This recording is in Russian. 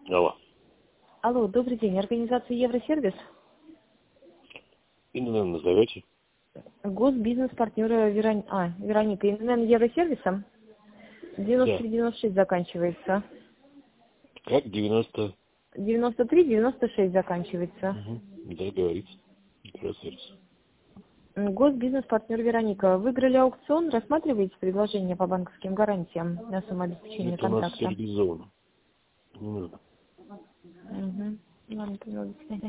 Алло. Алло, добрый день. Организация Евросервис. ИНН назовете? Госбизнес-партнера Вероника. ИНН Евросервиса? Да. 93-96 заканчивается. Как? 90? 93-96 заканчивается. Угу. Да, говорится. Евросервис. Госбизнес-партнер Вероника. Выиграли аукцион, рассматриваете предложение по банковским гарантиям на самообеспечение Это у нас контракта? все реализовано. Не надо. Угу. Ладно, поняла.